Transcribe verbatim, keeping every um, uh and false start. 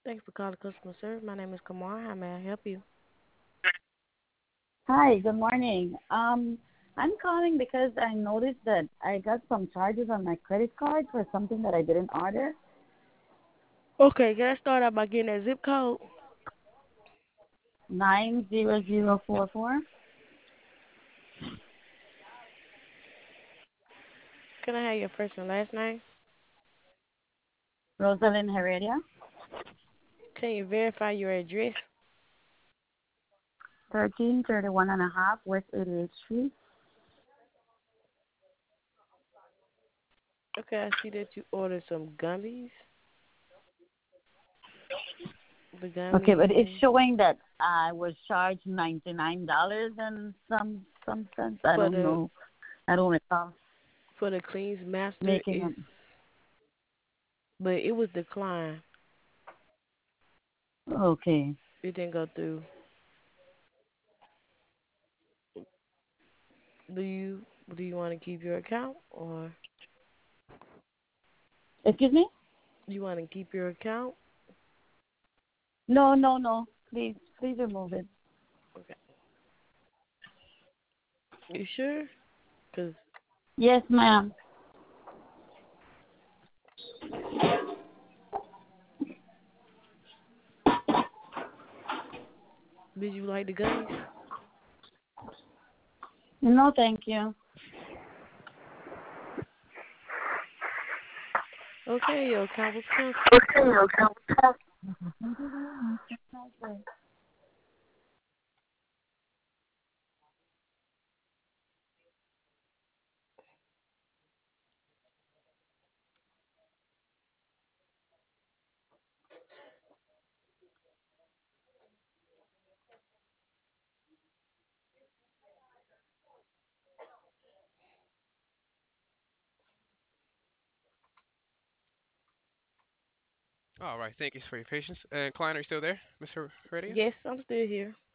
Thanks for calling customer service. My name is Kamar. How may I help you? Hi, good morning. Um, I'm calling because I noticed that I got some charges on my credit card for something that I didn't order. Okay, can I start out by getting that zip code? Nine zero zero four four. Can I have your first and last name? Rosalind Heredia, Can you verify your address? thirteen thirty one and a half West eighty-eighth Street. Okay, I see that you ordered some gummies. The Okay, but it's gummies showing that I was charged ninety nine dollars and some some cents. I for don't the know. I don't recall for the Cleans Master making is, it. but it was declined. Okay. It didn't go through. Do you do you want to keep your account or Excuse me? you want to keep your account? No, no, no. Please, please remove it. Okay, you sure? Cause Yes, ma'am. did you like the gummies? No, thank you. Okay, your account was canceled. Okay, okay. All right. Thank you for your patience. And client, are you still there, mister Heredia? Yes, I'm still here.